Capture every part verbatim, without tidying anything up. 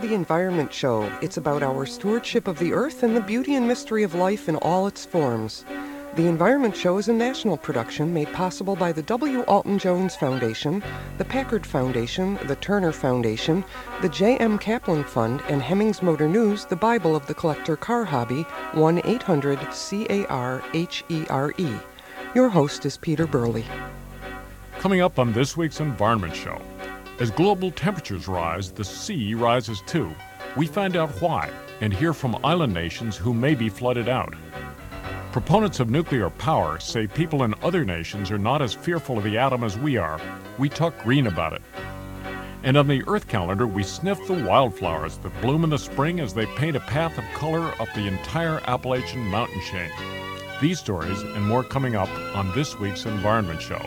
The Environment Show. It's about our stewardship of the earth and the beauty and mystery of life in all its forms. The Environment Show is a national production made possible by the W. Alton Jones Foundation, the Packard Foundation, the Turner Foundation, the J M. Kaplan Fund, and Hemmings Motor News, the Bible of the collector car hobby, one eight hundred C A R H E R E. Your host is Peter Burley. Coming up on this week's Environment Show, as global temperatures rise, the sea rises too. We find out why and hear from island nations who may be flooded out. Proponents of nuclear power say people in other nations are not as fearful of the atom as we are. We talk green about it. And on the Earth calendar, we sniff the wildflowers that bloom in the spring as they paint a path of color up the entire Appalachian mountain chain. These stories and more coming up on this week's Environment Show.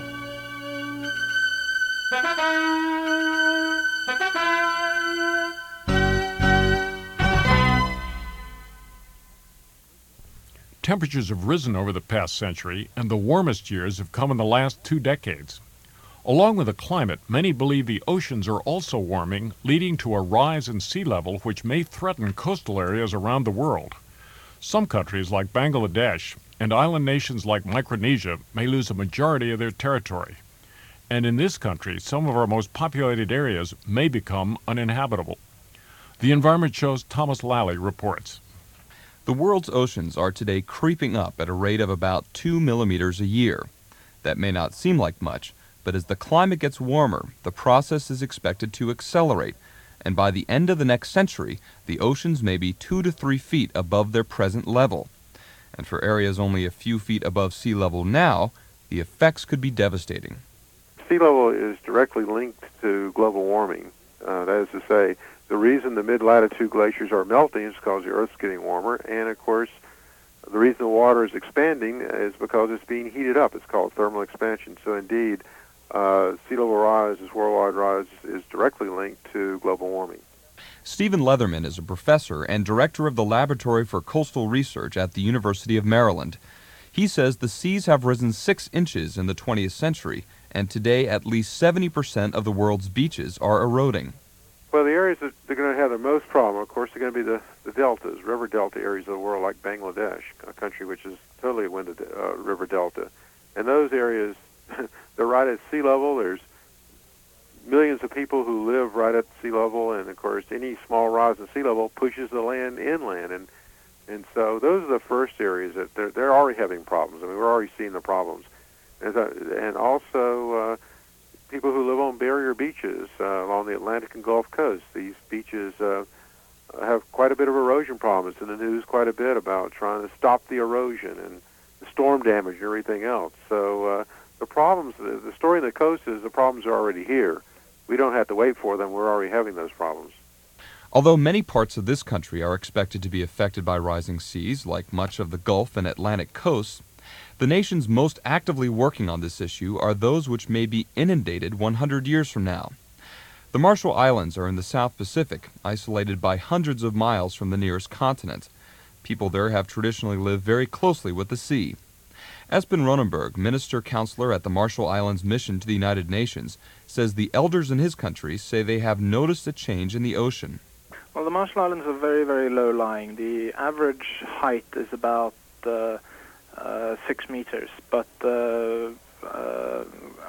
Temperatures have risen over the past century, and the warmest years have come in the last two decades. Along with the climate, many believe the oceans are also warming, leading to a rise in sea level which may threaten coastal areas around the world. Some countries like Bangladesh and island nations like Micronesia may lose a majority of their territory. And in this country, some of our most populated areas may become uninhabitable. The Environment Show's Thomas Lally reports. The world's oceans are today creeping up at a rate of about two millimeters a year. That may not seem like much, but as the climate gets warmer, the process is expected to accelerate, and by the end of the next century, the oceans may be two to three feet above their present level. And for areas only a few feet above sea level now, the effects could be devastating. Sea level is directly linked to global warming. Uh, that is to say, the reason the mid-latitude glaciers are melting is because the Earth's getting warmer, and of course, the reason the water is expanding is because it's being heated up. It's called thermal expansion. So indeed, uh, sea level rise, this worldwide rise, is directly linked to global warming. Stephen Leatherman is a professor and director of the Laboratory for Coastal Research at the University of Maryland. He says the seas have risen six inches in the twentieth century, and today at least seventy percent of the world's beaches are eroding. Well, the areas that they're going to have the most problem, of course, are going to be the, the deltas, river delta areas of the world, like Bangladesh, a country which is totally a wind uh, river delta. And those areas, they're right at sea level. There's millions of people who live right at sea level, and of course, any small rise in sea level pushes the land inland. And and so those are the first areas that they're, they're already having problems. I mean, we're already seeing the problems. And, so, and also, uh, people who live on barrier beaches uh, along the Atlantic and Gulf Coast. These beaches uh, have quite a bit of erosion problems. In the news quite a bit about trying to stop the erosion and the storm damage and everything else. So uh, the problems, the, the story on the coast is the problems are already here. We don't have to wait for them. We're already having those problems. Although many parts of this country are expected to be affected by rising seas, like much of the Gulf and Atlantic coasts, the nations most actively working on this issue are those which may be inundated one hundred years from now. The Marshall Islands are in the South Pacific, isolated by hundreds of miles from the nearest continent. People there have traditionally lived very closely with the sea. Espen Ronenberg, minister-counselor at the Marshall Islands Mission to the United Nations, says the elders in his country say they have noticed a change in the ocean. Well, the Marshall Islands are very, very low-lying. The average height is about uh, Uh, six meters, but uh, uh,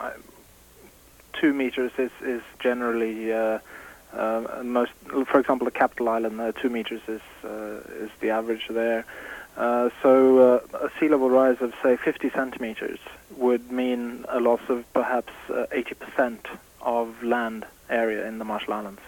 two meters is is generally uh, uh, most. For example, the Capital Island, uh, two meters is uh, is the average there. Uh, so uh, a sea level rise of say fifty centimeters would mean a loss of perhaps uh, eighty percent of land area in the Marshall Islands,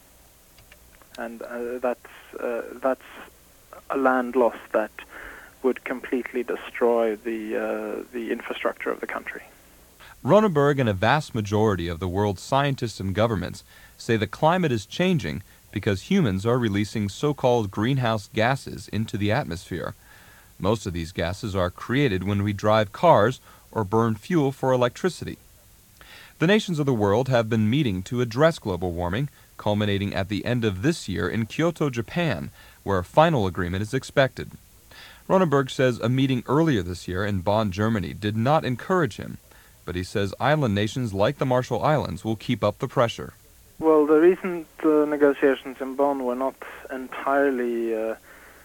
and uh, that's uh, that's a land loss that would completely destroy the uh, the infrastructure of the country. Ronenberg and a vast majority of the world's scientists and governments say the climate is changing because humans are releasing so-called greenhouse gases into the atmosphere. Most of these gases are created when we drive cars or burn fuel for electricity. The nations of the world have been meeting to address global warming, culminating at the end of this year in Kyoto, Japan, where a final agreement is expected. Ronenberg says a meeting earlier this year in Bonn, Germany, did not encourage him, but he says island nations like the Marshall Islands will keep up the pressure. Well, well, the recent uh, negotiations in Bonn were not entirely uh,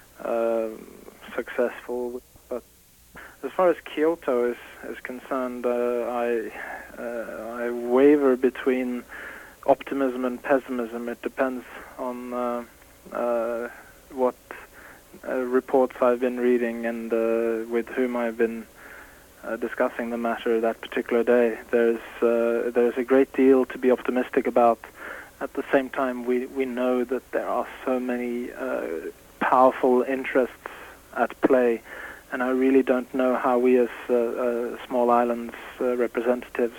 uh, successful, but as far as Kyoto is, is concerned, uh, I uh, I waver between optimism and pessimism. It depends on uh, uh, what uh, reports I've been reading and uh, with whom I've been uh, discussing the matter that particular day. There's uh, there's a great deal to be optimistic about. At the same time, we, we know that there are so many uh, powerful interests at play, and I really don't know how we as uh, uh, small islands uh, representatives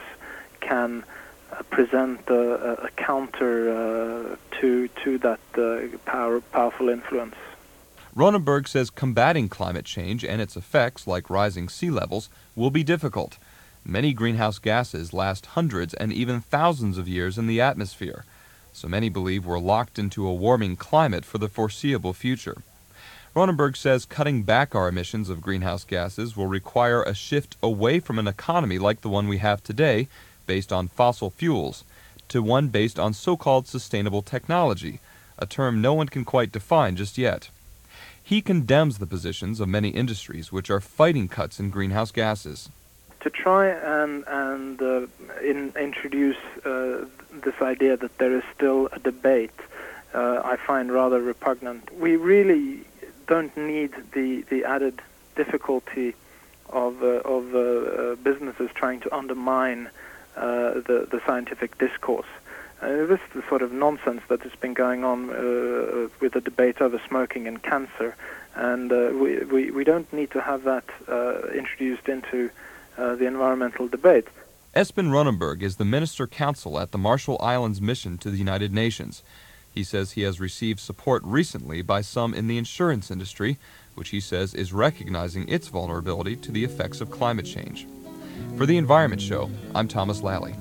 can uh, present a, a counter uh, to to that uh, power, powerful influence. Ronenberg says combating climate change and its effects, like rising sea levels, will be difficult. Many greenhouse gases last hundreds and even thousands of years in the atmosphere, so many believe we're locked into a warming climate for the foreseeable future. Ronenberg says cutting back our emissions of greenhouse gases will require a shift away from an economy like the one we have today, based on fossil fuels, to one based on so-called sustainable technology, a term no one can quite define just yet. He condemns the positions of many industries which are fighting cuts in greenhouse gases. To try and, and uh, in, introduce uh, this idea that there is still a debate, uh, I find rather repugnant. We really don't need the, the added difficulty of, uh, of uh, uh, businesses trying to undermine uh, the, the scientific discourse. Uh, this is the sort of nonsense that has been going on uh, with the debate over smoking and cancer, and uh, we, we, we don't need to have that uh, introduced into uh, the environmental debate. Espen Ronenberg is the Minister Counsel at the Marshall Islands Mission to the United Nations. He says he has received support recently by some in the insurance industry, which he says is recognizing its vulnerability to the effects of climate change. For The Environment Show, I'm Thomas Lally.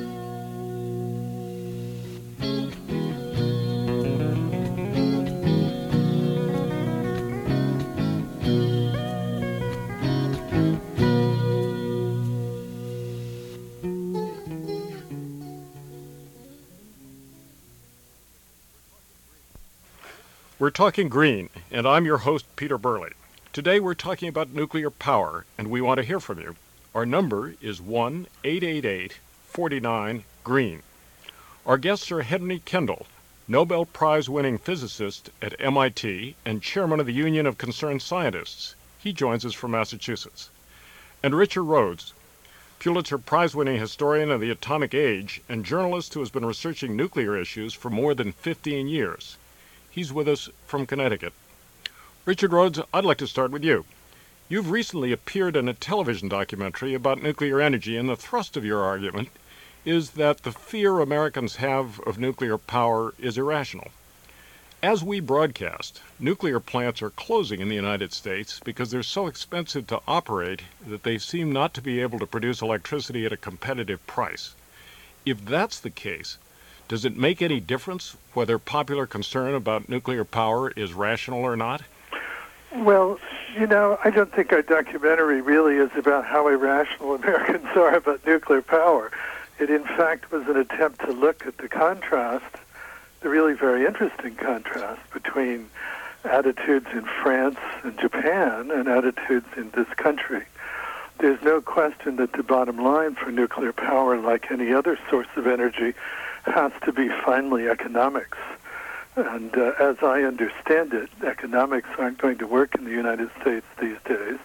We're talking green, and I'm your host, Peter Burley. Today we're talking about nuclear power, and we want to hear from you. Our number is one eight eight eight, four nine, green. Our guests are Henry Kendall, Nobel Prize-winning physicist at M I T and chairman of the Union of Concerned Scientists. He joins us from Massachusetts. And Richard Rhodes, Pulitzer Prize-winning historian of the atomic age and journalist who has been researching nuclear issues for more than fifteen years. He's with us from Connecticut. Richard Rhodes, I'd like to start with you. You've recently appeared in a television documentary about nuclear energy, and the thrust of your argument is that the fear Americans have of nuclear power is irrational. As we broadcast, nuclear plants are closing in the United States because they're so expensive to operate that they seem not to be able to produce electricity at a competitive price. If that's the case, does it make any difference whether popular concern about nuclear power is rational or not? Well, you know, I don't think our documentary really is about how irrational Americans are about nuclear power. It, in fact, was an attempt to look at the contrast, the really very interesting contrast between attitudes in France and Japan and attitudes in this country. There's no question that the bottom line for nuclear power, like any other source of energy, has to be finally economics. And uh, as I understand it, economics aren't going to work in the United States these days.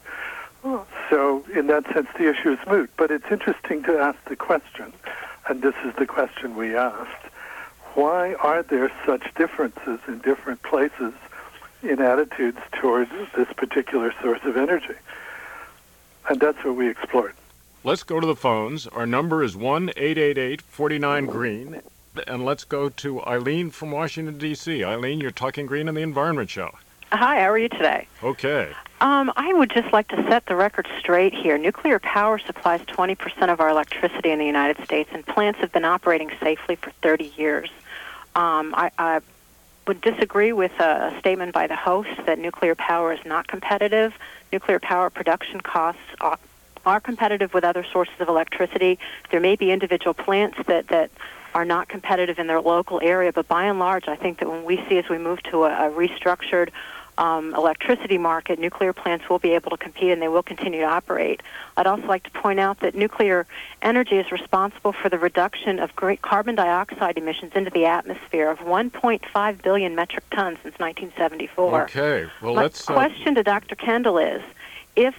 So in that sense, the issue is moot. But it's interesting to ask the question, and this is the question we asked, why are there such differences in different places in attitudes towards this particular source of energy? And that's what we explored. Let's go to the phones. Our number is one eight eight eight, four nine, green. And let's go to Eileen from Washington, D C Eileen, you're Talking Green on the Environment Show. Hi, how are you today? Okay. Um, I would just like to set the record straight here. Nuclear power supplies twenty percent of our electricity in the United States, and plants have been operating safely for thirty years. Um, I, I would disagree with a statement by the host that nuclear power is not competitive. Nuclear power production costs are, are competitive with other sources of electricity. There may be individual plants that, that are not competitive in their local area. But by and large, I think that when we see as we move to a, a restructured um, electricity market, nuclear plants will be able to compete and they will continue to operate. I'd also like to point out that nuclear energy is responsible for the reduction of great carbon dioxide emissions into the atmosphere of one point five billion metric tons since nineteen seventy-four. Okay, well, My let's... Uh... question to Doctor Kendall is, if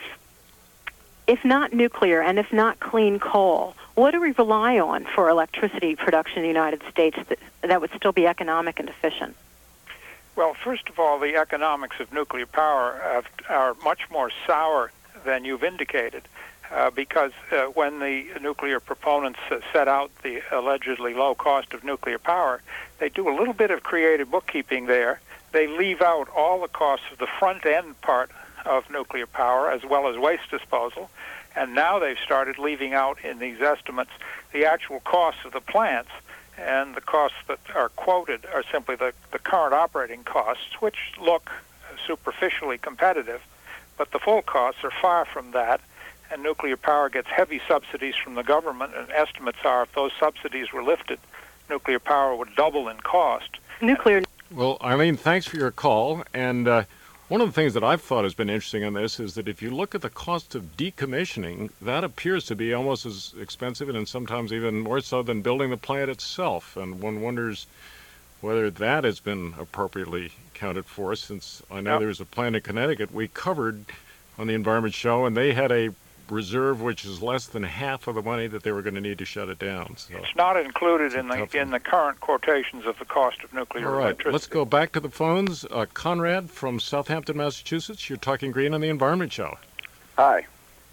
if not nuclear and if not clean coal, what do we rely on for electricity production in the United States that, that would still be economic and efficient? Well, first of all, the economics of nuclear power have, are much more sour than you've indicated, uh, because uh, when the nuclear proponents uh, set out the allegedly low cost of nuclear power, they do a little bit of creative bookkeeping there. They leave out all the costs of the front-end part of nuclear power as well as waste disposal, and now they've started leaving out in these estimates the actual costs of the plants, and the costs that are quoted are simply the, the current operating costs, which look superficially competitive, but the full costs are far from that, and nuclear power gets heavy subsidies from the government, and estimates are if those subsidies were lifted, nuclear power would double in cost. Nuclear. Well, Eileen, thanks for your call, and uh, one of the things that I've thought has been interesting on this is that if you look at the cost of decommissioning, that appears to be almost as expensive and sometimes even more so than building the plant itself. And one wonders whether that has been appropriately accounted for, since I know Yep. there's a plant in Connecticut we covered on the Environment Show, and they had a reserve which is less than half of the money that they were going to need to shut it down. So It's not included in tough the one. in the current quotations of the cost of nuclear all right, electricity. let's go back to the phones. Uh, Conrad from Southampton, Massachusetts. You're Talking Green on the Environment Show. Hi.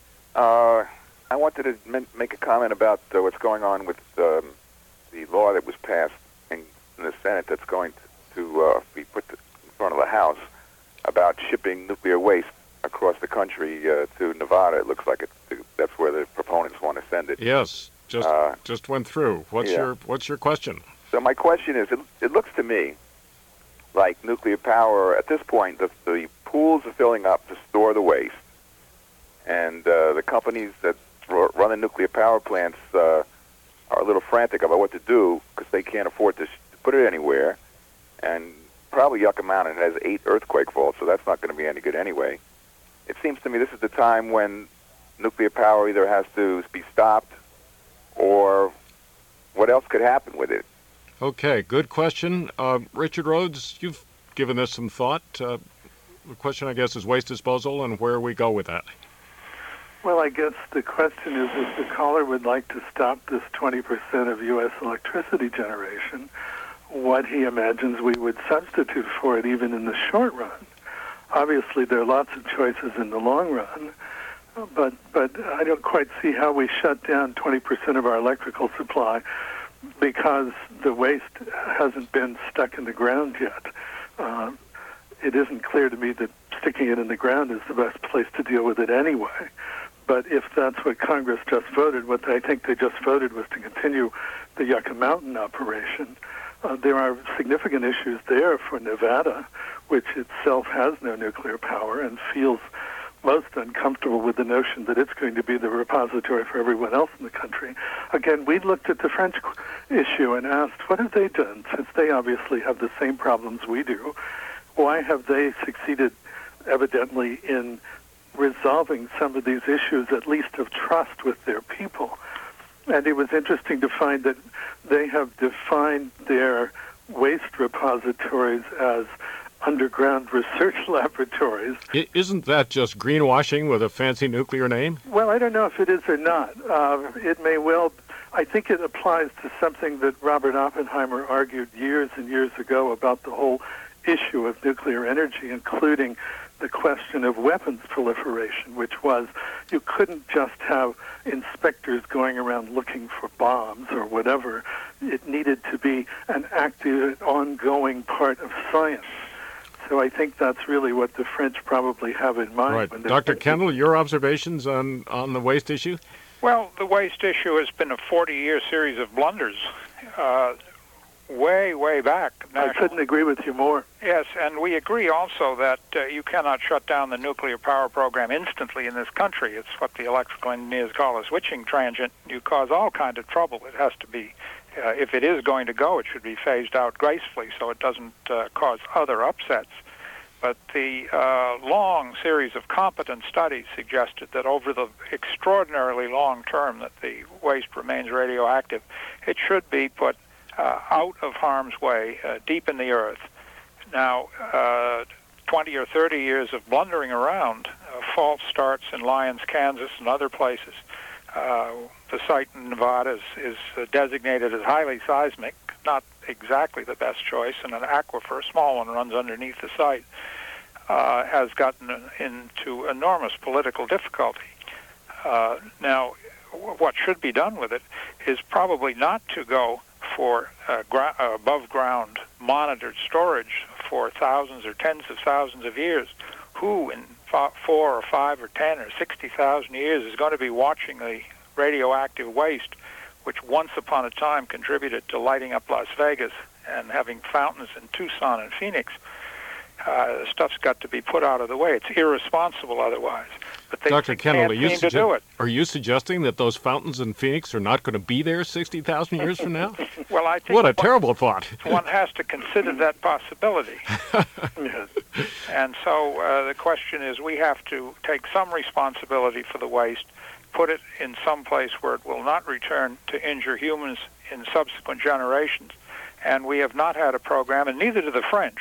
Uh, I wanted to men- make a comment about uh, what's going on with um, the law that was passed in, in the Senate that's going to, to uh, be put to, in front of the House about shipping nuclear waste across the country uh, to Nevada. It looks like it's, that's where the proponents want to send it. Yes, just Uh, just went through. What's yeah. your What's your question? So my question is, it, it looks to me like nuclear power, at this point, the, the pools are filling up to store the waste, and uh, the companies that r- run the nuclear power plants uh, are a little frantic about what to do because they can't afford to, sh- to put it anywhere, and probably Yucca Mountain has eight earthquake faults, so that's not going to be any good anyway. It seems to me this is the time when nuclear power either has to be stopped or what else could happen with it. Okay, good question. Uh, Richard Rhodes, you've given this some thought. Uh, the question, I guess, is waste disposal and where we go with that. Well, I guess the question is if the caller would like to stop this twenty percent of U S electricity generation, what he imagines we would substitute for it even in the short run. Obviously, there are lots of choices in the long run, but but I don't quite see how we shut down twenty percent of our electrical supply because the waste hasn't been stuck in the ground yet. Uh, it isn't clear to me that sticking it in the ground is the best place to deal with it anyway. But if that's what Congress just voted, what I think they just voted was to continue the Yucca Mountain operation. Uh, there are significant issues there for Nevada, which itself has no nuclear power and feels most uncomfortable with the notion that it's going to be the repository for everyone else in the country. Again, we looked at the French issue and asked, what have they done, since they obviously have the same problems we do? Why have they succeeded, evidently, in resolving some of these issues, at least of trust with their people? And it was interesting to find that they have defined their waste repositories as underground research laboratories. I, isn't that just greenwashing with a fancy nuclear name? Well, I don't know if it is or not. Uh, it may well. I think it applies to something that Robert Oppenheimer argued years and years ago about the whole issue of nuclear energy, including the question of weapons proliferation, which was you couldn't just have inspectors going around looking for bombs or whatever. It needed to be an active, ongoing part of science. So I think that's really what the French probably have in mind. Right. When Doctor Kendall, your observations on, on the waste issue? Well, the waste issue has been a forty-year series of blunders. Uh, way, way back. I couldn't agree with you more. Yes, and we agree also that uh, you cannot shut down the nuclear power program instantly in this country. It's what the electrical engineers call a switching transient. You cause all kinds of trouble. It has to be, uh, if it is going to go, it should be phased out gracefully so it doesn't uh, cause other upsets. But the uh, long series of competent studies suggested that over the extraordinarily long term that the waste remains radioactive, it should be put uh, out of harm's way, uh, deep in the earth. Now, uh, twenty or thirty years of blundering around, uh, false starts in Lyons, Kansas, and other places. Uh, the site in Nevada is, is uh, designated as highly seismic, not exactly the best choice, and an aquifer, a small one, runs underneath the site, uh, has gotten into enormous political difficulty. Uh, now, w- what should be done with it is probably not to go for uh, gra- uh, above-ground monitored storage for thousands or tens of thousands of years. Who in f- four or five or ten or sixty thousand years is going to be watching the radioactive waste, which once upon a time contributed to lighting up Las Vegas and having fountains in Tucson and Phoenix? Uh, the stuff's got to be put out of the way. It's irresponsible otherwise. But they Doctor Kendall, can't are you, seem to sugge- do it. are you suggesting that those fountains in Phoenix are not going to be there sixty thousand years from now? Well, I think What a one, terrible thought. one has to consider that possibility. Yes. And so uh, the question is, we have to take some responsibility for the waste, put it in some place where it will not return to injure humans in subsequent generations. And we have not had a program, and neither do the French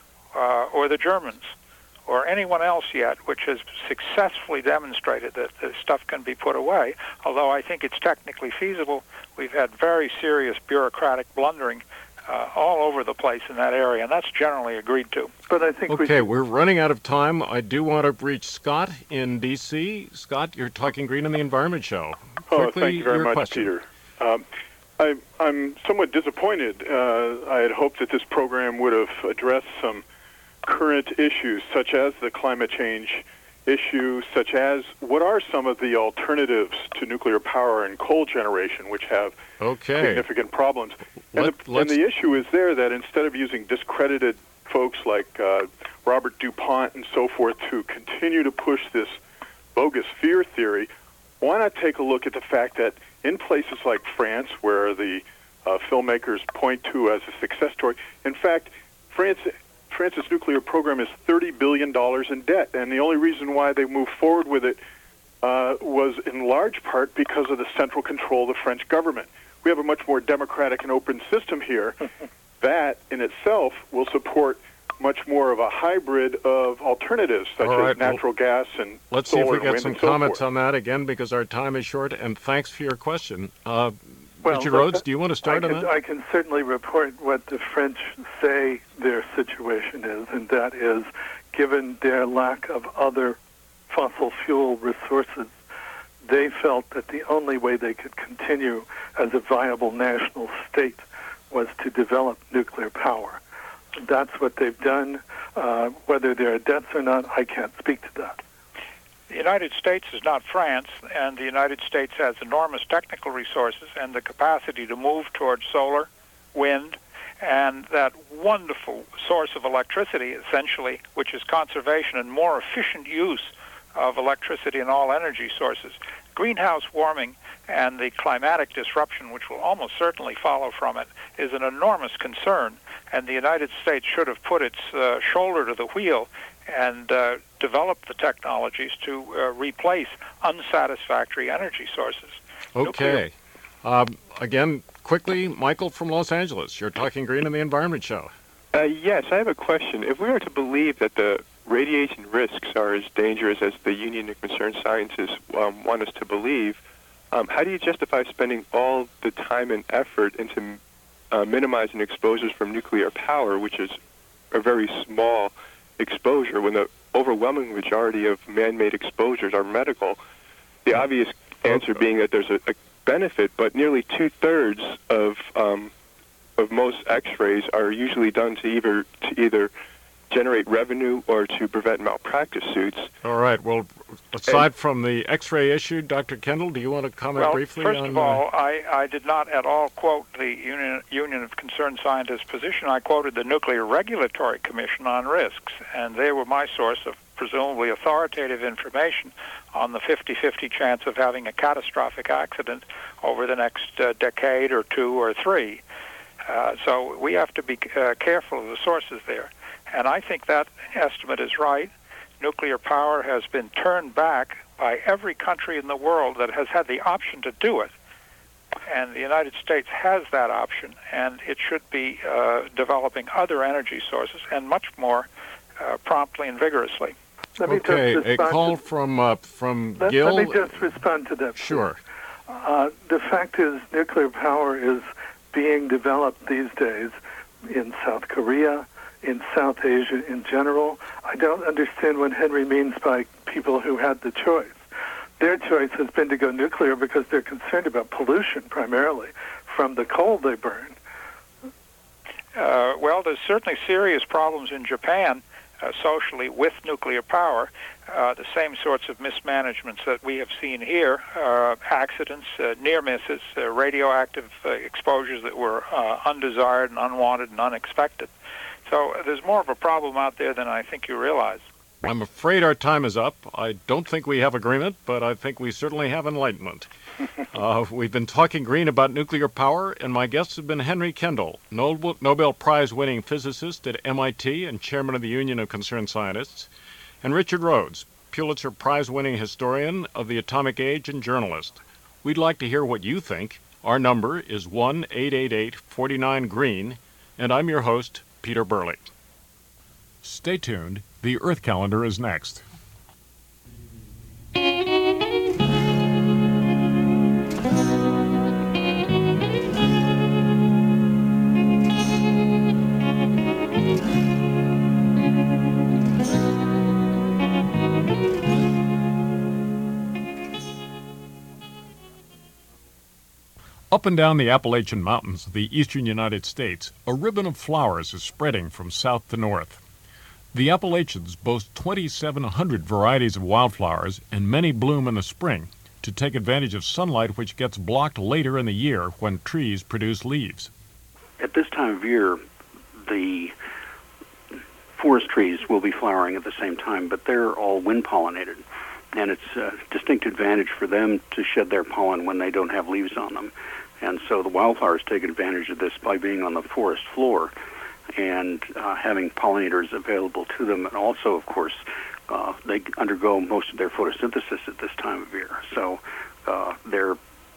uh, or the Germans or anyone else yet, which has successfully demonstrated that this stuff can be put away. Although I think it's technically feasible, we've had very serious bureaucratic blundering uh, all over the place in that area, and that's generally agreed to. But I think we Okay, we're running out of time. I do want to reach Scott in D C Scott, you're Talking Green on the Environment Show. Oh, Quickly, thank you very your much, question. Peter. Um, I, I'm somewhat disappointed. Uh, I had hoped that this program would have addressed some current issues, such as the climate change issue, such as what are some of the alternatives to nuclear power and coal generation, which have Okay. significant problems. And, Let- the, and let's- the issue is there that instead of using discredited folks like uh, Robert DuPont and so forth to continue to push this bogus fear theory, why not take a look at the fact that in places like France, where the uh, filmmakers point to as a success story, in fact, France France's nuclear program is thirty billion dollars in debt, and the only reason why they moved forward with it uh, was in large part because of the central control of the French government. We have a much more democratic and open system here. That, in itself, will support much more of a hybrid of alternatives, such All right, as natural gas and Let's see solar if we and get wind some and so comments forth. on that again, because our time is short, and thanks for your question. Uh, Well, Richard but Rhodes, do you want to start I on can, that? I can certainly report what the French say their situation is, and that is, given their lack of other fossil fuel resources, they felt that the only way they could continue as a viable national state was to develop nuclear power. That's what they've done. Uh, whether there are debts or not, I can't speak to that. The United States is not France, and the United States has enormous technical resources and the capacity to move towards solar, wind, and that wonderful source of electricity, essentially, which is conservation and more efficient use of electricity and all energy sources. Greenhouse warming and the climatic disruption, which will almost certainly follow from it, is an enormous concern, and the United States should have put its uh, shoulder to the wheel and uh, develop the technologies to uh, replace unsatisfactory energy sources. Okay. Um, again, quickly, Michael from Los Angeles. You're Talking Green on the Environment Show. Uh, yes, I have a question. If we were to believe that the radiation risks are as dangerous as the Union of Concerned Scientists um, want us to believe, um, how do you justify spending all the time and effort into uh, minimizing exposures from nuclear power, which is a very small exposure, when the overwhelming majority of man-made exposures are medical? The obvious answer being that there's a, a benefit, but nearly two-thirds of um, of most X-rays are usually done to either to either generate revenue or to prevent malpractice suits. All right. Well, Aside from the X-ray issue, Doctor Kendall, do you want to comment well, briefly first on... of all, I, I did not at all quote the Union, Union of Concerned Scientists position. I quoted the Nuclear Regulatory Commission on Risks, and they were my source of presumably authoritative information on the fifty-fifty chance of having a catastrophic accident over the next uh, decade or two or three. Uh, so we have to be uh, careful of the sources there. And I think that estimate is right. Nuclear power has been turned back by every country in the world that has had the option to do it. And the United States has that option, and it should be uh, developing other energy sources, and much more uh, promptly and vigorously. Let me okay, just a call to, from uh, from let, Gil. Let me just respond to that. Sure. Uh, the fact is, nuclear power is being developed these days in South Korea, in South Asia in general. I don't understand what Henry means by people who had the choice. Their choice has been to go nuclear because they're concerned about pollution primarily from the coal they burn. Uh, well, there's certainly serious problems in Japan uh, socially with nuclear power. Uh, the same sorts of mismanagements that we have seen here, uh, accidents, uh, near misses, uh, radioactive uh, exposures that were uh, undesired and unwanted and unexpected. So uh, there's more of a problem out there than I think you realize. I'm afraid our time is up. I don't think we have agreement, but I think we certainly have enlightenment. uh, we've been talking green about nuclear power, and my guests have been Henry Kendall, Nobel, Nobel Prize-winning physicist at M I T and chairman of the Union of Concerned Scientists, and Richard Rhodes, Pulitzer Prize-winning historian of the atomic age and journalist. We'd like to hear what you think. Our number is one eight eight eight, four nine, green, and I'm your host, Peter Burley. Stay tuned. The Earth Calendar is next. Up and down the Appalachian Mountains of the eastern United States, a ribbon of flowers is spreading from south to north. The Appalachians boast twenty-seven hundred varieties of wildflowers, and many bloom in the spring to take advantage of sunlight which gets blocked later in the year when trees produce leaves. At this time of year, the forest trees will be flowering at the same time, but they're all wind-pollinated, and it's a distinct advantage for them to shed their pollen when they don't have leaves on them. And so the wildflowers take advantage of this by being on the forest floor and uh, having pollinators available to them. And also, of course, uh, they undergo most of their photosynthesis at this time of year. So uh, they're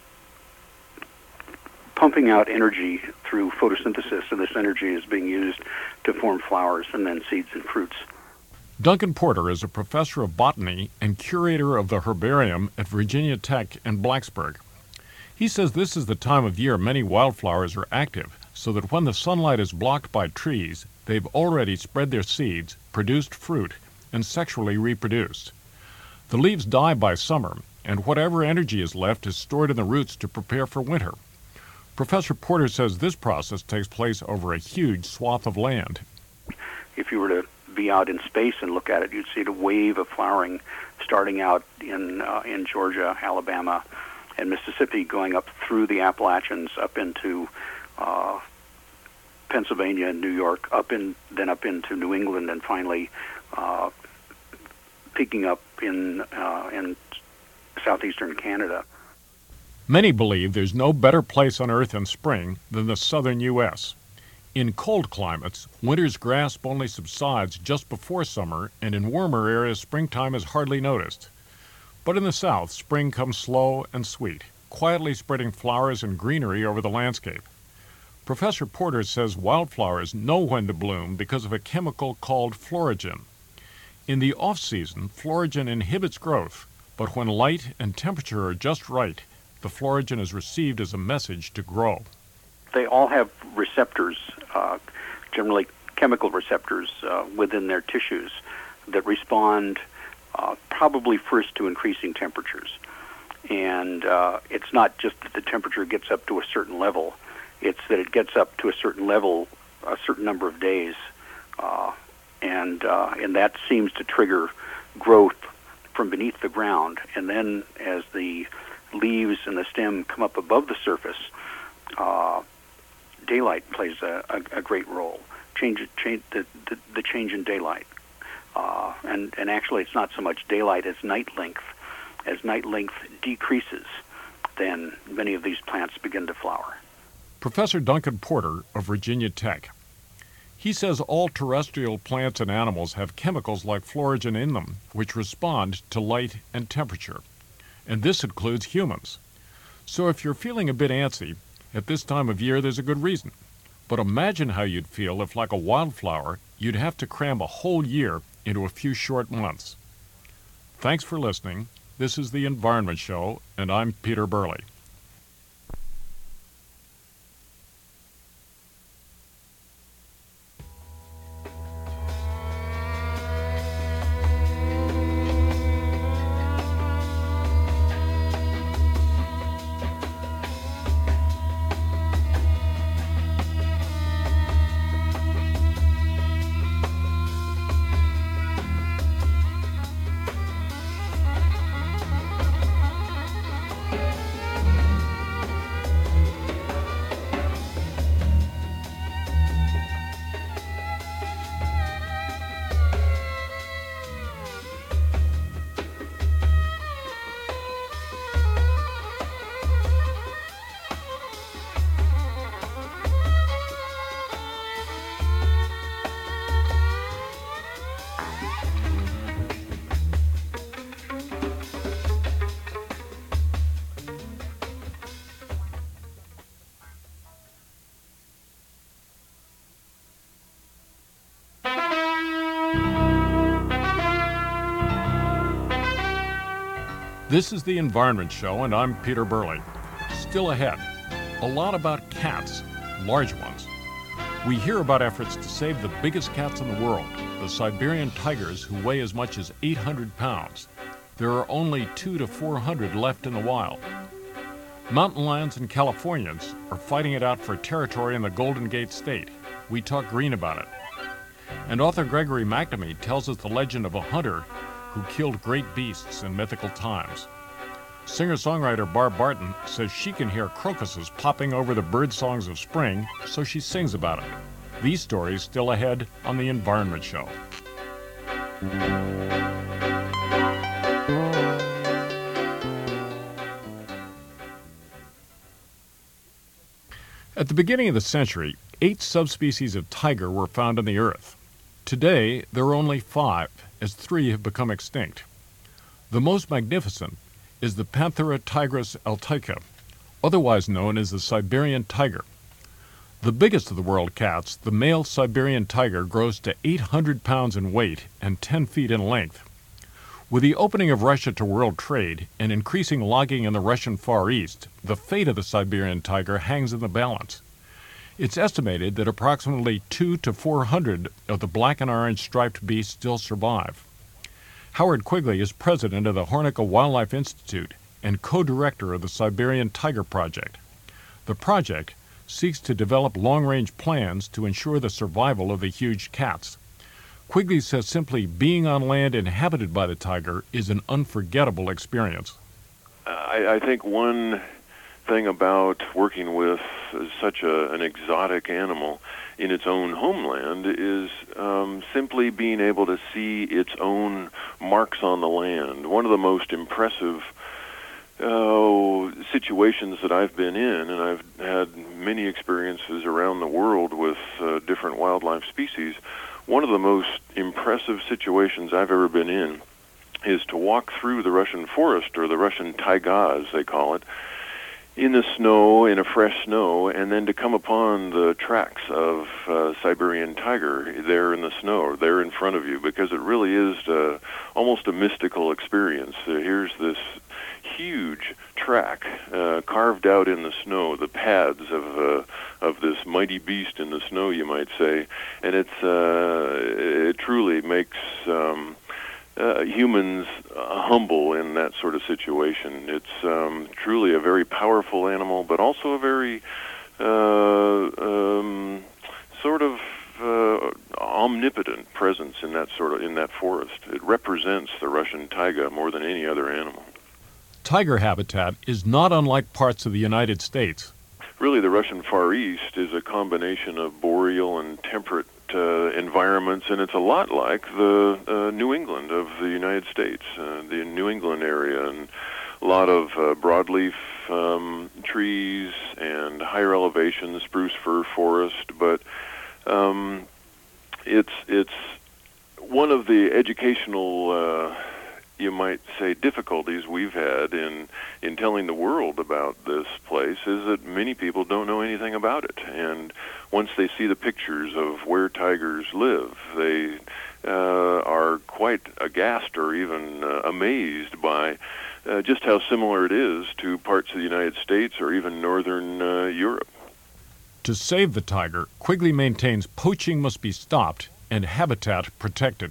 pumping out energy through photosynthesis, and this energy is being used to form flowers and then seeds and fruits. Duncan Porter is a professor of botany and curator of the herbarium at Virginia Tech in Blacksburg. He says this is the time of year many wildflowers are active, so that when the sunlight is blocked by trees, they've already spread their seeds, produced fruit, and sexually reproduced. The leaves die by summer, and whatever energy is left is stored in the roots to prepare for winter. Professor Porter says this process takes place over a huge swath of land. If you were to be out in space and look at it, you'd see the wave of flowering starting out in uh, in Georgia, Alabama, and Mississippi, going up through the Appalachians, up into uh, Pennsylvania and New York, up in then up into New England, and finally uh, peaking up in uh, in southeastern Canada. Many believe there's no better place on Earth in spring than the southern U S In cold climates, winter's grasp only subsides just before summer, and in warmer areas, springtime is hardly noticed. But in the south, spring comes slow and sweet, quietly spreading flowers and greenery over the landscape. Professor Porter says wildflowers know when to bloom because of a chemical called phloragen. In the off-season, phloragen inhibits growth, but when light and temperature are just right, the phloragen is received as a message to grow. They all have receptors, uh, generally chemical receptors uh, within their tissues that respond uh, probably first to increasing temperatures. And uh, it's not just that the temperature gets up to a certain level, it's that it gets up to a certain level a certain number of days. Uh, and, uh, and that seems to trigger growth from beneath the ground, and then as the leaves and the stem come up above the surface, uh, daylight plays a, a, a great role. Change, change the, the, the change in daylight, uh, and and actually it's not so much daylight as night length. As night length decreases, then many of these plants begin to flower. Professor Duncan Porter of Virginia Tech. He says all terrestrial plants and animals have chemicals like phlorogen in them, which respond to light and temperature. And this includes humans. So if you're feeling a bit antsy, at this time of year there's a good reason. But imagine how you'd feel if, like a wildflower, you'd have to cram a whole year into a few short months. Thanks for listening. This is The Environment Show, and I'm Peter Burley. This is The Environment Show, and I'm Peter Burley. Still ahead, a lot about cats, large ones. We hear about efforts to save the biggest cats in the world, the Siberian tigers, who weigh as much as eight hundred pounds. There are only two to four hundred left in the wild. Mountain lions and Californians are fighting it out for territory in the Golden Gate State. We talk green about it. And author Gregory McNamee tells us the legend of a hunter who killed great beasts in mythical times. Singer-songwriter Barb Barton says she can hear crocuses popping over the bird songs of spring, so she sings about it. These stories still ahead on The Environment Show. At the beginning of the century, eight subspecies of tiger were found on the earth. Today, there are only five, as three have become extinct. The most magnificent is the Panthera tigris altica, otherwise known as the Siberian tiger. The biggest of the world cats, the male Siberian tiger, grows to eight hundred pounds in weight and ten feet in length. With the opening of Russia to world trade and increasing logging in the Russian Far East, the fate of the Siberian tiger hangs in the balance. It's estimated that approximately two to four hundred of the black and orange striped beasts still survive. Howard Quigley is president of the Hornica Wildlife Institute and co-director of the Siberian Tiger Project. The project seeks to develop long-range plans to ensure the survival of the huge cats. Quigley says simply being on land inhabited by the tiger is an unforgettable experience. I, I think one thing about working with such a, an exotic animal in its own homeland is um, simply being able to see its own marks on the land. One of the most impressive uh, situations that I've been in, and I've had many experiences around the world with uh, different wildlife species, one of the most impressive situations I've ever been in is to walk through the Russian forest, or the Russian taiga as they call it, in the snow, in a fresh snow, and then to come upon the tracks of uh, Siberian tiger there in the snow, there in front of you, because it really is uh, almost a mystical experience. Uh, here's this huge track uh, carved out in the snow, the paths of uh, of this mighty beast in the snow, you might say, and it's uh, it truly makes um, Uh, humans uh, humble in that sort of situation. It's um, truly a very powerful animal, but also a very uh, um, sort of uh, omnipotent. abundant presence in that sort of in that forest. It represents the Russian taiga more than any other animal. Tiger habitat is not unlike parts of the United States. Really, the Russian Far East is a combination of boreal and temperate uh, environments, and it's a lot like the uh, New England of the United States, uh, the New England area, and a lot of uh, broadleaf um, trees and higher elevation spruce fir forest. But um, it's it's one of the educational uh, you might say, difficulties we've had in in telling the world about this place is that many people don't know anything about it. And once they see the pictures of where tigers live, they uh, are quite aghast or even uh, amazed by uh, just how similar it is to parts of the United States or even northern uh, Europe. To save the tiger, Quigley maintains poaching must be stopped and habitat protected.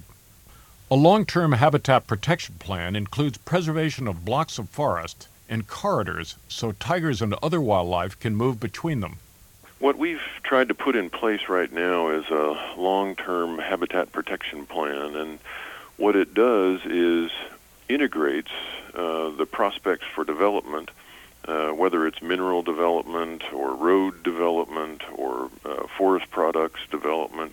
A long-term habitat protection plan includes preservation of blocks of forest and corridors so tigers and other wildlife can move between them. What we've tried to put in place right now is a long-term habitat protection plan, and what it does is integrates uh, the prospects for development, uh, whether it's mineral development or road development or uh, forest products development,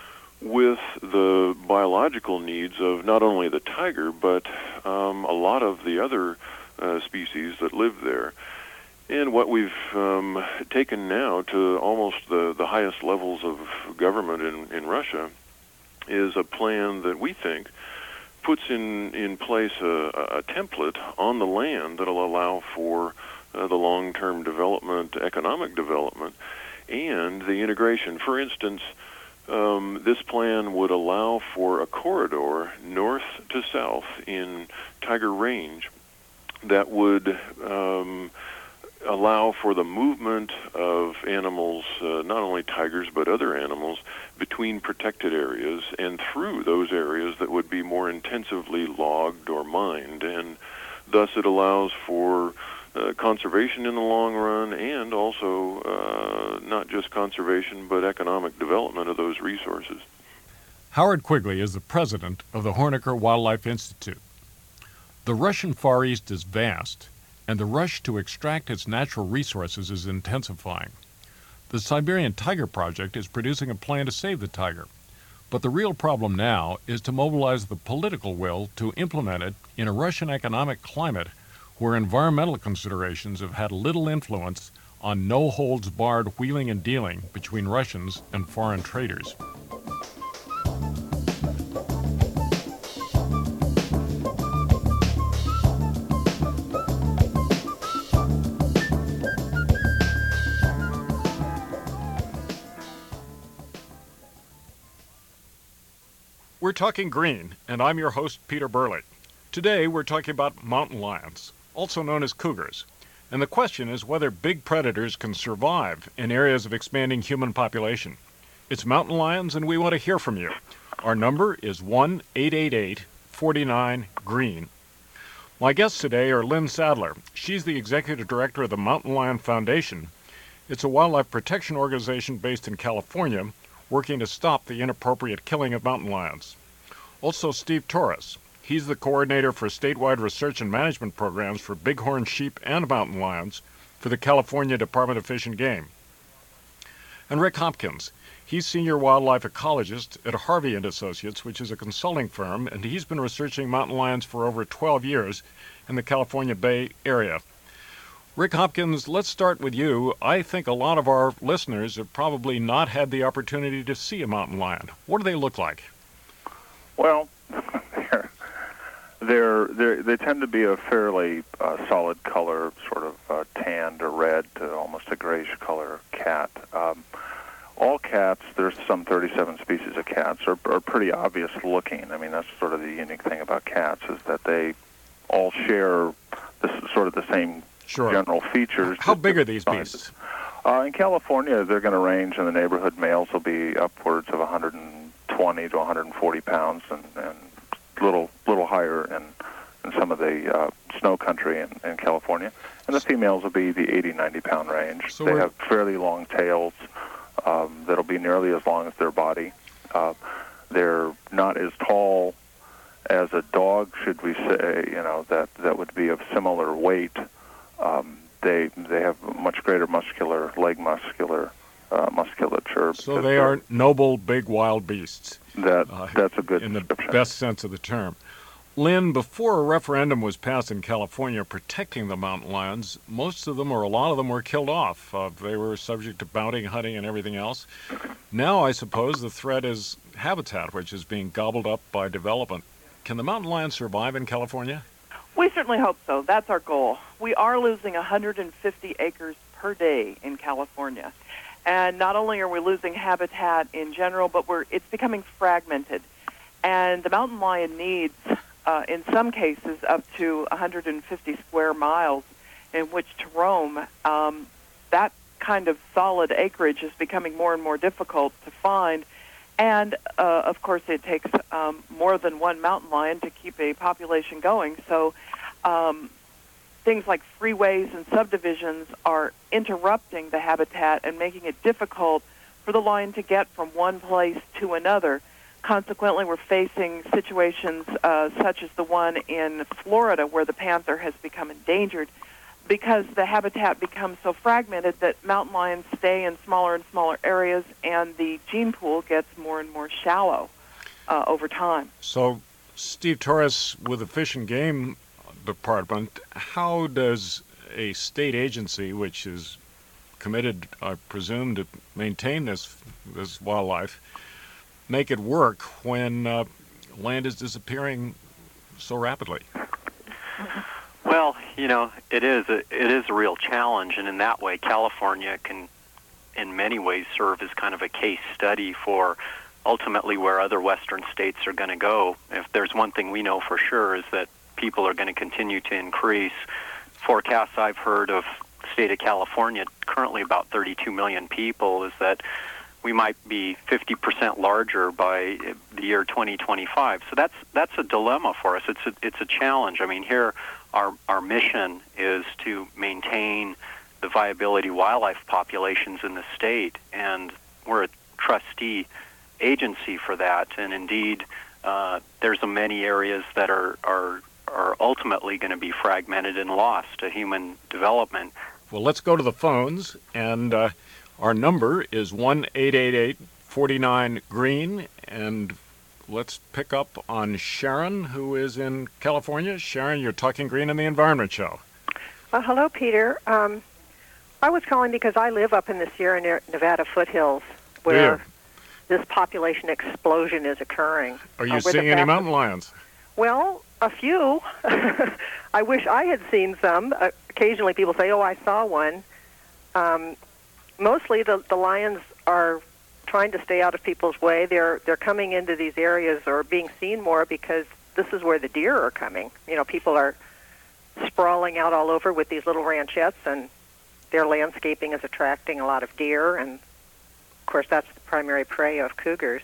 with the biological needs of not only the tiger, but um, a lot of the other uh, species that live there. And what we've um, taken now to almost the, the highest levels of government in, in Russia is a plan that we think puts in, in place a, a template on the land that will allow for uh, the long-term development, economic development, and the integration. For instance, Um, this plan would allow for a corridor north to south in Tiger Range that would um, allow for the movement of animals, uh, not only tigers but other animals, between protected areas and through those areas that would be more intensively logged or mined. And thus it allows for Uh, conservation in the long run, and also uh, not just conservation, but economic development of those resources. Howard Quigley is the president of the Hornecker Wildlife Institute. The Russian Far East is vast, and the rush to extract its natural resources is intensifying. The Siberian Tiger Project is producing a plan to save the tiger, but the real problem now is to mobilize the political will to implement it in a Russian economic climate where environmental considerations have had little influence on no-holds-barred wheeling and dealing between Russians and foreign traders. We're talking green, and I'm your host, Peter Burley. Today, we're talking about mountain lions, also known as cougars. And the question is whether big predators can survive in areas of expanding human population. It's mountain lions, and we want to hear from you. Our number is one eight eight eight, four nine, green. My guests today are Lynn Sadler. She's the executive director of the Mountain Lion Foundation. It's a wildlife protection organization based in California, working to stop the inappropriate killing of mountain lions. Also, Steve Torres. He's the coordinator for statewide research and management programs for bighorn sheep and mountain lions for the California Department of Fish and Game. And Rick Hopkins. He's senior wildlife ecologist at Harvey and Associates, which is a consulting firm, and he's been researching mountain lions for over twelve years in the California Bay Area. Rick Hopkins, let's start with you. I think a lot of our listeners have probably not had the opportunity to see a mountain lion. What do they look like? Well, they're, they're, they're, they tend to be a fairly uh, solid color, sort of uh, tanned or red to almost a grayish color cat. Um, all cats, there's some thirty-seven species of cats, are, are pretty obvious looking. I mean, that's sort of the unique thing about cats, is that they all share this, sort of the same Sure. general features. How big are these beasts? Uh, in California, they're going to range in the neighborhood. Males will be upwards of one hundred twenty to one hundred forty pounds, and, and little little higher in, in some of the uh, snow country in, in California. And the females will be the eighty, ninety pound range. So they we're... have fairly long tails um, that'll be nearly as long as their body. Uh, They're not as tall as a dog, should we say, you know, that, that would be of similar weight. Um, they they have much greater muscular, leg muscular uh, musculature. So they are noble, big, wild beasts. That uh, That's a good in the description. best sense of the term. Lynn, before a referendum was passed in California protecting the mountain lions, most of them, or a lot of them, were killed off. Uh, they were subject to bounty hunting and everything else. Now, I suppose, the threat is habitat, which is being gobbled up by development. Can the mountain lion survive in California? We certainly hope so. That's our goal. We are losing one hundred fifty acres per day in California. And not only are we losing habitat in general, but we're it's becoming fragmented. And the mountain lion needs, uh, in some cases, up to one hundred fifty square miles in which to roam. Um, that kind of solid acreage is becoming more and more difficult to find. And, uh, of course, it takes um, more than one mountain lion to keep a population going. So um, things like freeways and subdivisions are interrupting the habitat and making it difficult for the lion to get from one place to another. Consequently, we're facing situations uh, such as the one in Florida where the panther has become endangered because the habitat becomes so fragmented that mountain lions stay in smaller and smaller areas and the gene pool gets more and more shallow uh, over time. So, Steve Torres, with the Fish and Game Department, how does a state agency, which is committed, I presume, to maintain this this wildlife, make it work when uh, land is disappearing so rapidly? Well, you know, it is a, it is a real challenge, and in that way, California can, in many ways, serve as kind of a case study for ultimately where other Western states are going to go. If there's one thing we know for sure is that people are going to continue to increase. Forecasts I've heard of the state of California, currently about thirty-two million people, is that we might be fifty percent larger by the year twenty twenty-five. So that's that's a dilemma for us. It's a, it's a challenge. I mean, here our our mission is to maintain the viability wildlife populations in the state, and we're a trustee agency for that. And indeed, uh, there's a many areas that are are are ultimately going to be fragmented and lost to human development. Well, let's go to the phones, and uh, our number is one eight eight eight, four nine, green, and let's pick up on Sharon, who is in California. Sharon, you're Talking Green in the Environment Show. Well, hello, Peter. Um, I was calling because I live up in the Sierra Nevada foothills where this population explosion is occurring. Are you uh, seeing any mountain lions? Well, a few. I wish I had seen some. Uh, occasionally people say, oh, I saw one. Um, mostly the, the lions are trying to stay out of people's way. They're they're coming into these areas or being seen more because this is where the deer are coming. You know, people are sprawling out all over with these little ranchettes, and their landscaping is attracting a lot of deer, and of course that's the primary prey of cougars.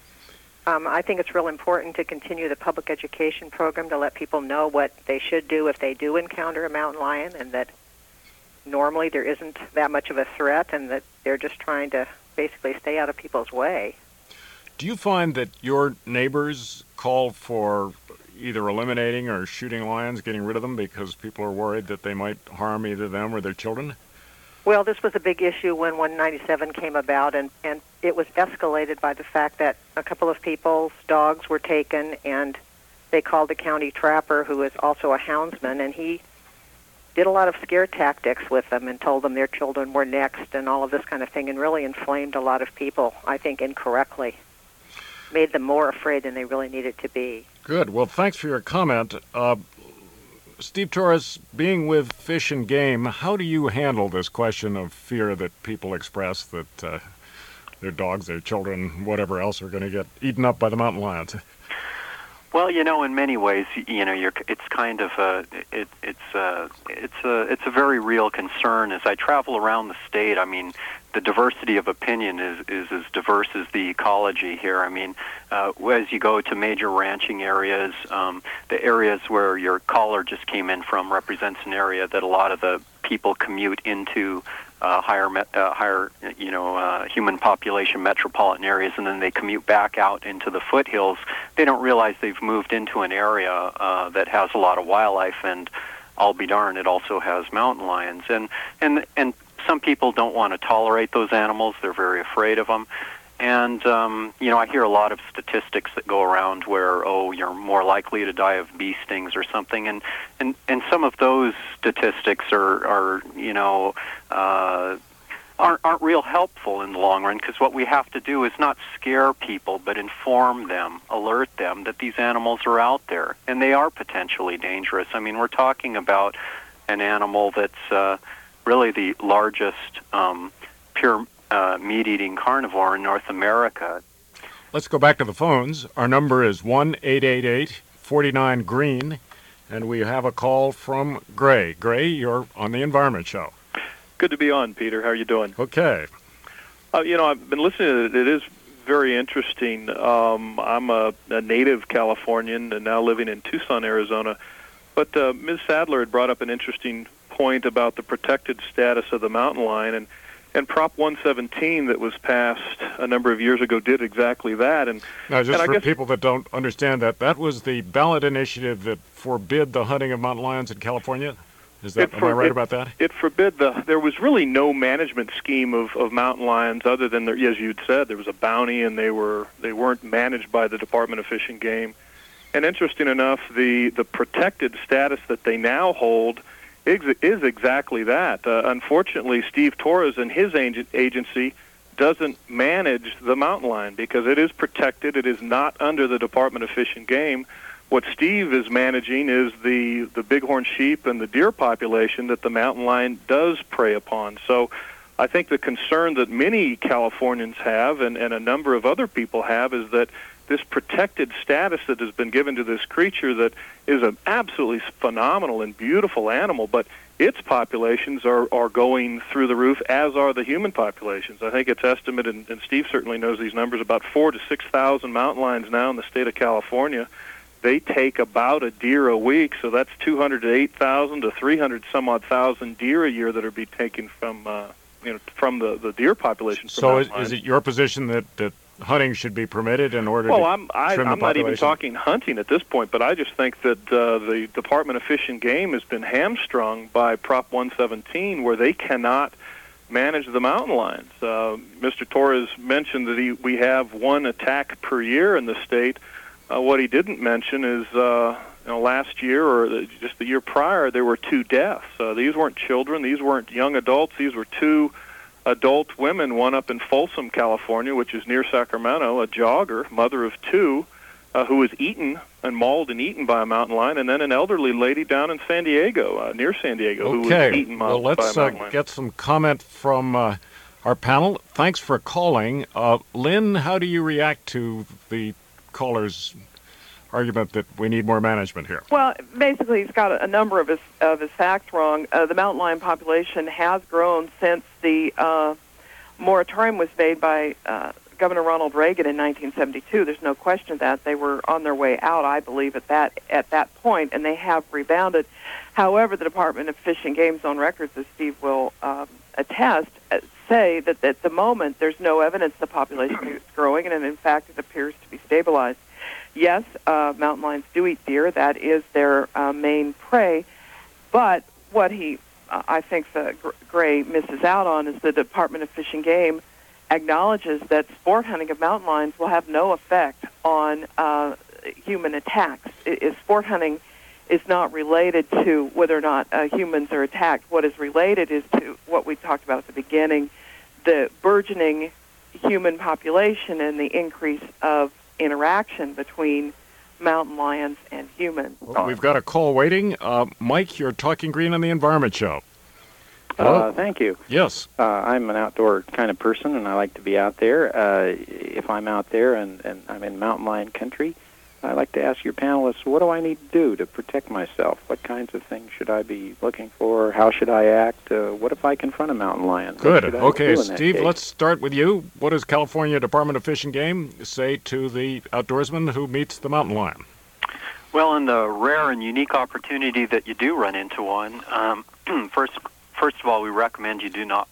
Um, I think it's real important to continue the public education program to let people know what they should do if they do encounter a mountain lion, and that normally there isn't that much of a threat, and that they're just trying to basically stay out of people's way. Do you find that your neighbors call for either eliminating or shooting lions, getting rid of them, because people are worried that they might harm either them or their children? Well, this was a big issue when one ninety-seven came about, and, and it was escalated by the fact that a couple of people's dogs were taken, and they called the county trapper, who is also a houndsman, and he did a lot of scare tactics with them and told them their children were next and all of this kind of thing, and really inflamed a lot of people, I think incorrectly. Made them more afraid than they really needed to be. Good. Well, thanks for your comment. Uh, Steve Torres, being with Fish and Game, how do you handle this question of fear that people express that uh, their dogs, their children, whatever else are going to get eaten up by the mountain lions? Well, you know, in many ways, you know, you're, it's kind of a, it, it's a, it's a, it's a very real concern. As I travel around the state, I mean, the diversity of opinion is, is as diverse as the ecology here. I mean, uh, as you go to major ranching areas, um, the areas where your caller just came in from represents an area that a lot of the people commute into uh, higher, met, uh, higher, you know, uh, human population metropolitan areas, and then they commute back out into the foothills. They don't realize they've moved into an area uh, that has a lot of wildlife, and I'll be darned, it also has mountain lions. And and and some people don't want to tolerate those animals; they're very afraid of them. And, um, you know, I hear a lot of statistics that go around where, oh, you're more likely to die of bee stings or something. And, and, and some of those statistics are, are you know, uh, aren't, aren't real helpful in the long run, because what we have to do is not scare people, but inform them, alert them that these animals are out there, and they are potentially dangerous. I mean, we're talking about an animal that's uh, really the largest um, pure Uh, meat-eating carnivore in North America. Let's go back to the phones. Our number is one eight eight eight, four nine, green, and we have a call from Gray. Gray, you're on the Environment Show. Good to be on, Peter. How are you doing? Okay. Uh, you know, I've been listening to it. It is very interesting. Um, I'm a, a native Californian and now living in Tucson, Arizona. But uh, Miz Sadler had brought up an interesting point about the protected status of the mountain lion, and And Prop one seventeen that was passed a number of years ago did exactly that. And now, just and I for guess, people that don't understand that, that was the ballot initiative that forbid the hunting of mountain lions in California? Is that, am for, I right it, about that? It forbid the, there was really no management scheme of, of mountain lions other than, there, as you'd said, there was a bounty and they, were, they weren't managed by the Department of Fish and Game. And interesting enough, the, the protected status that they now hold is exactly that. Uh, unfortunately, Steve Torres and his agency doesn't manage the mountain lion because it is protected. It is not under the Department of Fish and Game. What Steve is managing is the, the bighorn sheep and the deer population that the mountain lion does prey upon. So I think the concern that many Californians have and, and a number of other people have is that this protected status that has been given to this creature that is an absolutely phenomenal and beautiful animal, but its populations are, are going through the roof, as are the human populations. I think it's estimated, and, and Steve certainly knows these numbers, about four to six thousand mountain lions now in the state of California. They take about a deer a week, so that's two hundred to eight thousand to three hundred some odd thousand deer a year that are being taken from uh, you know from the, the deer population. So is, is it your position that, that hunting should be permitted in order well, to I'm, I, trim the I'm not even population? talking hunting at this point, but I just think that uh, the Department of Fish and Game has been hamstrung by Prop one seventeen, where they cannot manage the mountain lions. Uh, Mister Torres mentioned that he, we have one attack per year in the state. Uh, what he didn't mention is uh, you know, last year or the, just the year prior, there were two deaths. Uh, these weren't children. These weren't young adults. These were two adult women, one up in Folsom, California, which is near Sacramento, a jogger, mother of two, uh, who was eaten and mauled and eaten by a mountain lion, and then an elderly lady down in San Diego, uh, near San Diego, who okay. was eaten well, by a let's mountain uh, lion. get some comment from uh, our panel. Thanks for calling. Uh, Lynn, how do you react to the caller's argument that we need more management here? Well, basically, he's got a number of his of his facts wrong. Uh, the mountain lion population has grown since the uh, moratorium was made by uh, Governor Ronald Reagan in nineteen seventy-two. There's no question that they were on their way out, I believe, at that at that point, and they have rebounded. However, the Department of Fish and Game's own records, as Steve will um, attest, uh, say that at the moment there's no evidence the population is growing, and in fact it appears to be stabilized. Yes, uh, mountain lions do eat deer. That is their uh, main prey. But what he, uh, I think the Gray misses out on is the Department of Fish and Game acknowledges that sport hunting of mountain lions will have no effect on uh, human attacks. It, it, sport hunting is not related to whether or not uh, humans are attacked. What is related is to what we talked about at the beginning, the burgeoning human population and the increase of interaction between mountain lions and humans. Well, we've got a call waiting. Uh, Mike, you're Talking Green on the Environment Show. Uh, thank you. Yes. Uh, I'm an outdoor kind of person, and I like to be out there. Uh, if I'm out there and, and I'm in mountain lion country, I'd like to ask your panelists, what do I need to do to protect myself? What kinds of things should I be looking for? How should I act? Uh, what if I confront a mountain lion? Good. What Okay, do in that Steve, case? let's start with you. What does California Department of Fish and Game say to the outdoorsman who meets the mountain lion? Well, in the rare and unique opportunity that you do run into one, um, first, first of all, we recommend you do not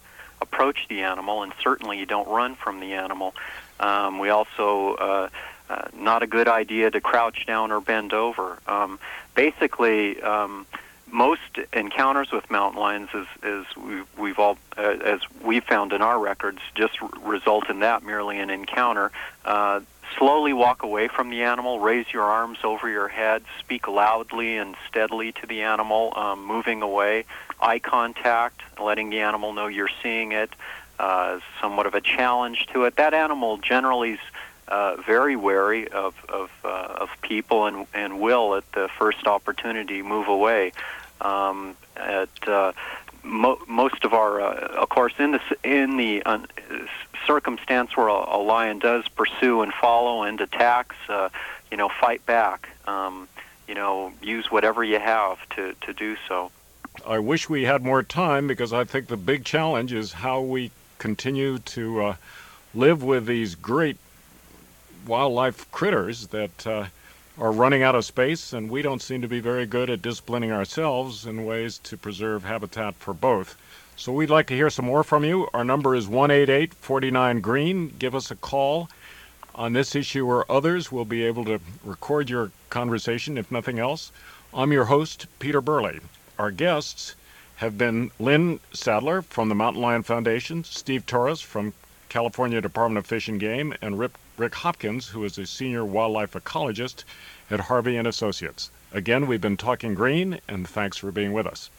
approach the animal, and certainly you don't run from the animal. Um, we also, uh, uh, not a good idea to crouch down or bend over. Um, basically, um, most encounters with mountain lions, as, as we, we've all, uh, as we've found in our records, just r- result in that, merely an encounter. Uh, slowly walk away from the animal, raise your arms over your head, speak loudly and steadily to the animal, um, moving away, eye contact, letting the animal know you're seeing it, uh, somewhat of a challenge to it. That animal generally is uh, very wary of of, uh, of people and and will, at the first opportunity, move away. Um, at uh, mo- most of our, uh, of course, in the in the uh, circumstance where a, a lion does pursue and follow and attacks, uh, you know, fight back. Um, you know, use whatever you have to, to do so. I wish we had more time, because I think the big challenge is how we continue to uh, live with these great wildlife critters that uh, are running out of space, and we don't seem to be very good at disciplining ourselves in ways to preserve habitat for both. So we'd like to hear some more from you. Our number is one eight eight, four nine, green. Give us a call on this issue or others. We'll be able to record your conversation, if nothing else. I'm your host, Peter Burley. Our guests have been Lynn Sadler from the Mountain Lion Foundation, Steve Torres from California Department of Fish and Game, and Rick, Rick Hopkins, who is a senior wildlife ecologist at Harvey and Associates. Again, we've been talking green, and thanks for being with us.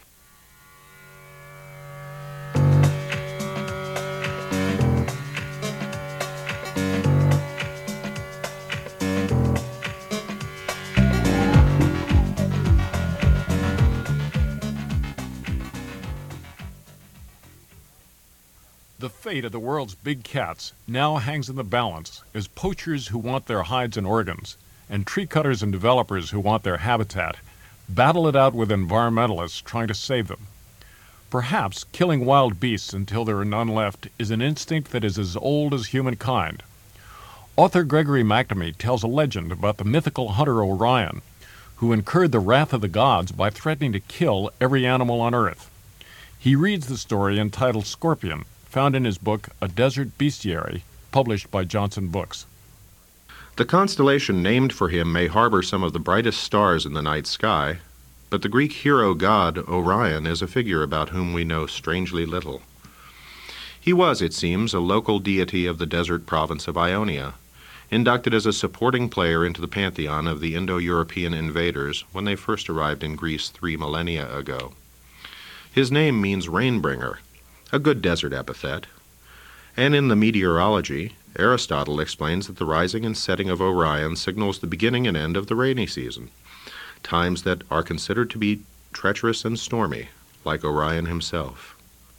The fate of the world's big cats now hangs in the balance as poachers who want their hides and organs, and tree cutters and developers who want their habitat, battle it out with environmentalists trying to save them. Perhaps killing wild beasts until there are none left is an instinct that is as old as humankind. Author Gregory McNamee tells a legend about the mythical hunter Orion, who incurred the wrath of the gods by threatening to kill every animal on Earth. He reads the story entitled Scorpion, found in his book A Desert Bestiary, published by Johnson Books. The constellation named for him may harbor some of the brightest stars in the night sky, but the Greek hero god Orion is a figure about whom we know strangely little. He was, it seems, a local deity of the desert province of Ionia, inducted as a supporting player into the pantheon of the Indo-European invaders when they first arrived in Greece three millennia ago. His name means rainbringer, a good desert epithet, and in the Meteorology, Aristotle explains that the rising and setting of Orion signals the beginning and end of the rainy season, times that are considered to be treacherous and stormy, like Orion himself.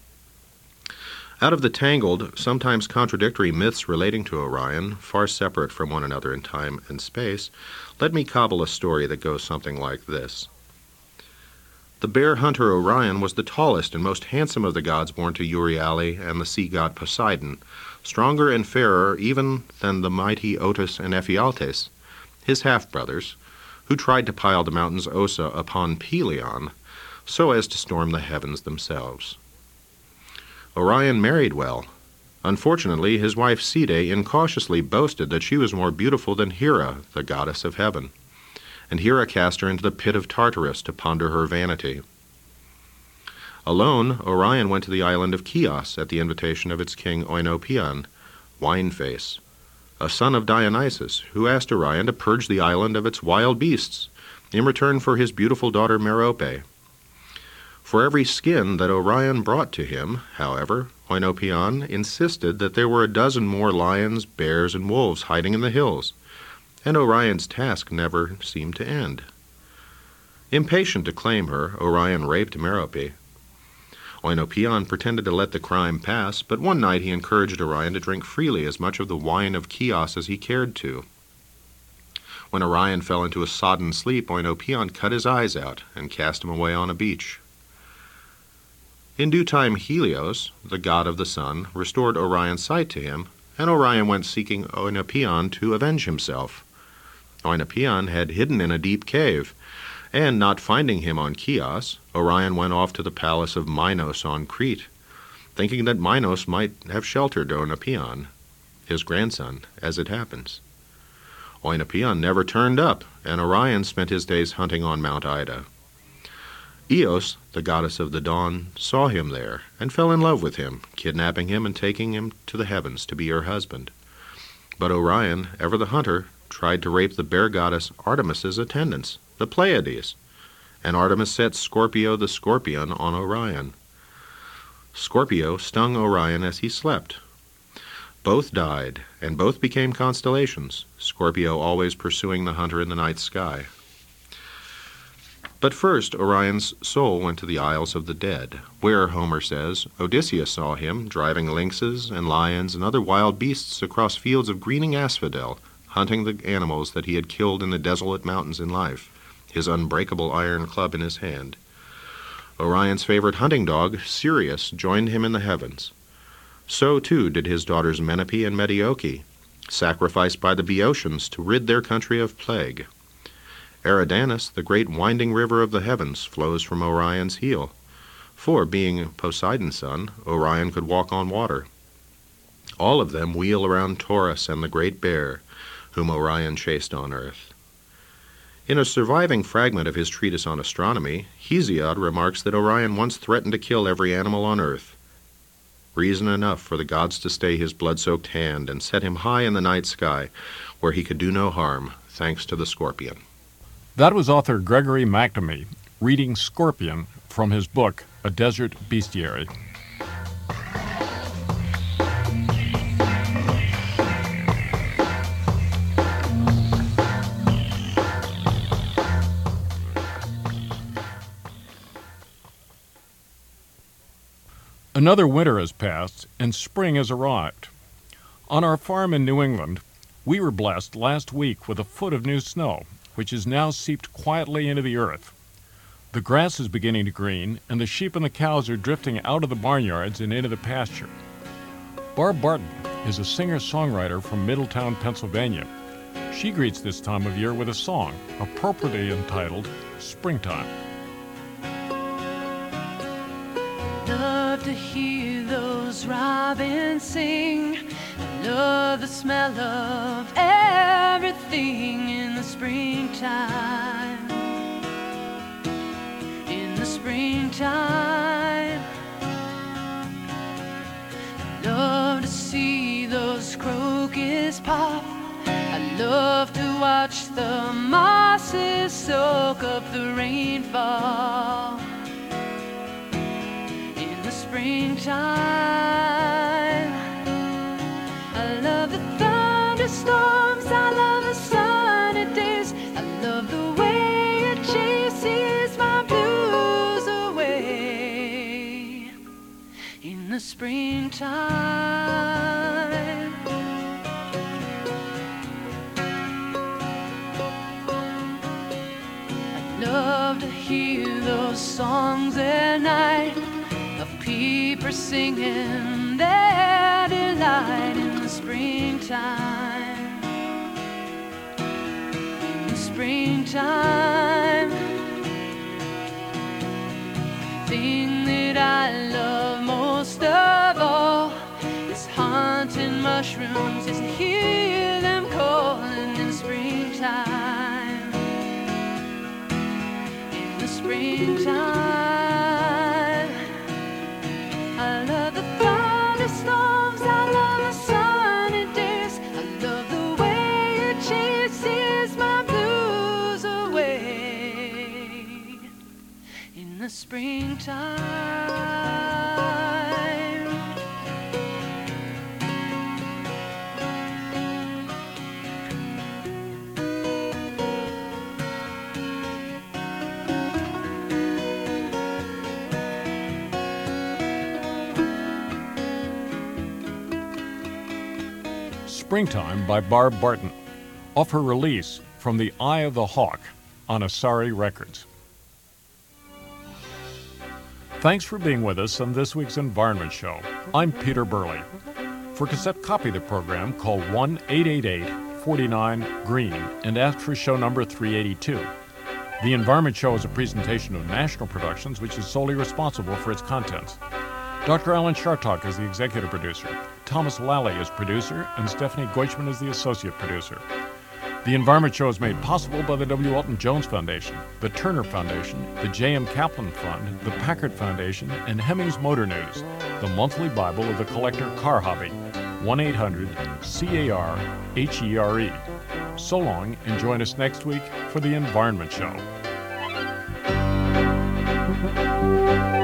Out of the tangled, sometimes contradictory myths relating to Orion, far separate from one another in time and space, let me cobble a story that goes something like this. The bear hunter Orion was the tallest and most handsome of the gods born to Euryale and the sea god Poseidon, stronger and fairer even than the mighty Otus and Ephialtes, his half-brothers, who tried to pile the mountains Ossa upon Pelion, so as to storm the heavens themselves. Orion married well. Unfortunately, his wife Side incautiously boasted that she was more beautiful than Hera, the goddess of heaven, and Hera cast her into the pit of Tartarus to ponder her vanity. Alone, Orion went to the island of Chios at the invitation of its king Oenopion, Wineface, a son of Dionysus, who asked Orion to purge the island of its wild beasts in return for his beautiful daughter Merope. For every skin that Orion brought to him, however, Oenopion insisted that there were a dozen more lions, bears, and wolves hiding in the hills, and Orion's task never seemed to end. Impatient to claim her, Orion raped Merope. Oenopion pretended to let the crime pass, but one night he encouraged Orion to drink freely as much of the wine of Chios as he cared to. When Orion fell into a sodden sleep, Oenopion cut his eyes out and cast him away on a beach. In due time Helios, the god of the sun, restored Orion's sight to him, and Orion went seeking Oenopion to avenge himself. Oenopion had hidden in a deep cave, and not finding him on Chios, Orion went off to the palace of Minos on Crete. thinking that Minos might have sheltered Oenopion, his grandson, as it happens. Oenopion never turned up, and Orion spent his days hunting on Mount Ida. Eos, the goddess of the dawn, saw him there and fell in love with him, kidnapping him and taking him to the heavens to be her husband. But Orion, ever the hunter, tried to rape the bear goddess Artemis's attendants, the Pleiades, and Artemis set Scorpio the scorpion on Orion. Scorpio stung Orion as he slept. Both died, and both became constellations, Scorpio always pursuing the hunter in the night sky. But first Orion's soul went to the Isles of the Dead, where, Homer says, Odysseus saw him driving lynxes and lions and other wild beasts across fields of greening asphodel, hunting the animals that he had killed in the desolate mountains in life, his unbreakable iron club in his hand. Orion's favorite hunting dog, Sirius, joined him in the heavens. So, too, did his daughters Menepé and Metioche, sacrificed by the Boeotians to rid their country of plague. Eridanus, the great winding river of the heavens, flows from Orion's heel, for, being Poseidon's son, Orion could walk on water. All of them wheel around Taurus and the Great Bear, whom Orion chased on earth. In a surviving fragment of his treatise on astronomy, Hesiod remarks that Orion once threatened to kill every animal on earth. Reason enough for the gods to stay his blood-soaked hand and set him high in the night sky, where he could do no harm, thanks to the scorpion. That was author Gregory McNamee reading Scorpion from his book, A Desert Bestiary. Another winter has passed, and spring has arrived. On our farm in New England, we were blessed last week with a foot of new snow, which is now seeped quietly into the earth. The grass is beginning to green, and the sheep and the cows are drifting out of the barnyards and into the pasture. Barb Barton is a singer-songwriter from Middletown, Pennsylvania. She greets this time of year with a song, appropriately entitled Springtime. Love to hear those robins sing. I love the smell of everything in the springtime. In the springtime, I love to see those crocus pop. I love to watch the mosses soak up the rainfall. Springtime, I love the thunderstorms, I love the sunny days, I love the way it chases my blues away. In the springtime, I love to hear those songs at night of people singing their delight in the springtime. In the springtime, thing that I love most of all is hunting mushrooms, is to hear them calling in the springtime. In the springtime, I love the thunderstorms, I love the sunny days, I love the way it chases my blues away. In the springtime, Springtime by Barb Barton, off her release From the Eye of the Hawk on Asari Records. Thanks for being with us on this week's Environment Show. I'm Peter Burley. For cassette copy of the program, call one eight eight eight, four nine, green and ask for show number three eighty-two. The Environment Show is a presentation of National Productions, which is solely responsible for its contents. Doctor Alan Chartock is the executive producer. Thomas Lally is producer, and Stephanie Goichman is the associate producer. The Environment Show is made possible by the W. Alton Jones Foundation, the Turner Foundation, the J M. Kaplan Fund, the Packard Foundation, and Hemmings Motor News, the monthly Bible of the collector car hobby. one eight hundred C A R H E R E. So long, and join us next week for the Environment Show.